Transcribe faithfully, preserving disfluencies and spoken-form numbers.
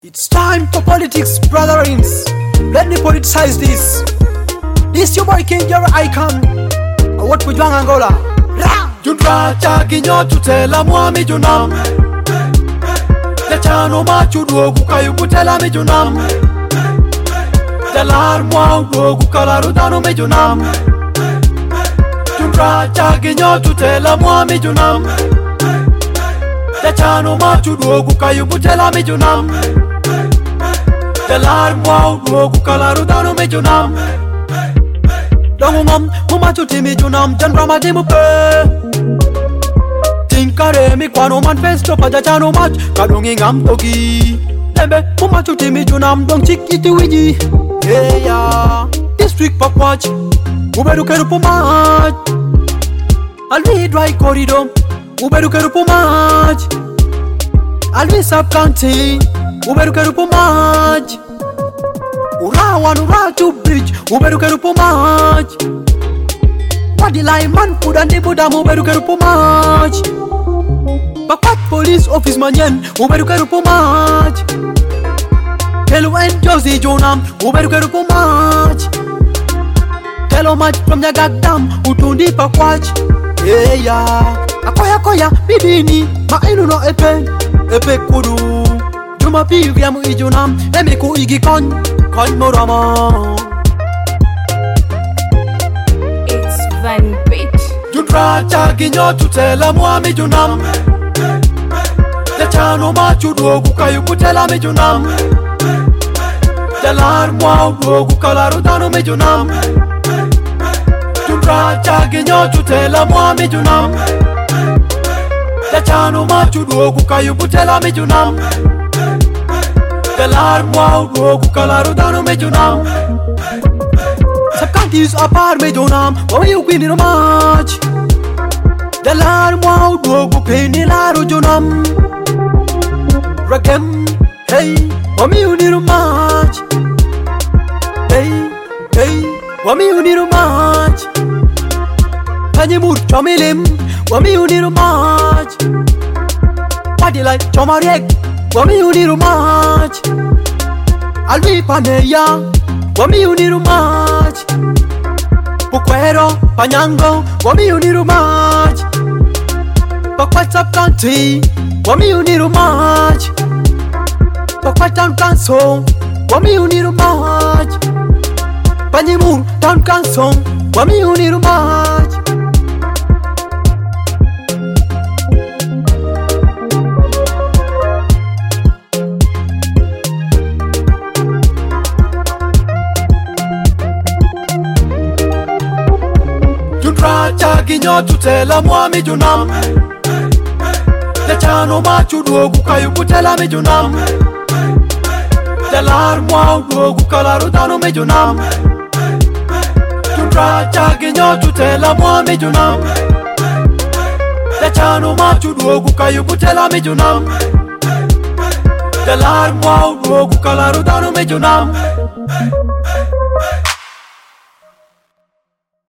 It's time for politics, brotherings. Let me politicize this. This your boy King, your icon. What would you Angola? Jundra chaginyo tutela mwami junam. Dechano machu duogu kayu kutela mi junam. Delar mwa duogu kalaru dano mi junam. Jundra chaginyo tutela mwami junam. Dechano machu duogu kayu kutela mi junam. Delar mwa duogu kalaru dano mi junam. Dongum mumachu timi junam Jandra madimu pe Tinkare mi kwano manifesto pada chano mach Kadongi ngam togi Lembe mumachu timi junam Dong chiki wiji Hey ya District pakwach Uberu keru pumach Alvi dry corridor Uberu keru pumach Alvi sub county Uberu keru pumach Urawan Uratu bridge Uberu keru pumach Wadi lai man pudan di budam Uberu keru pumach Bakwat police office manyen Uberu keru pumach Telu and Josie Jonam Uberu keru pumach Telo match from the gagdam Utundi pakwach Hey ya Akoya koya bidini Ma inu no epe Epe kudu Juma pivi amu ijunam Eme ku igi kon Kon morama It's Van Beat. Jundra chaginyo tutela mwami junam. Dechano machu duogu kayu kutela mi junam. Delar mwa duogu kalaru dano mi junam. Jundra chaginyo tutela mwami junam. Dechano machu duogu kayu kutela mi junam. Delar mwa duogu kalaru dano mi junam. Subcounties apart me jonam Wami you queen in a match Delar mwa duogu peni laru jonam Ragem Hey Wami you need a match Hey Hey Wami you need a match Panyimur chomilim Wami you need a match Wadi like chomariek Wami you need a match Alvi paneya Wami you need a match Pukwero, Panyango Wami you need a match Pakwat sub country Wami you need a match Pakwat town council Wami you need a match Panyimur town council Wami you need a match Jundra chaginyo tutela mwami junam. Dechano machu duogu kayu kutela mi junam. Delar mwa duogu kalaru dano mi junam. Jundra chaginyo tutela mwami junam. Dechano machu duogu kayu kutela mi junam. Delar mwa duogu kalaru dano mi junam.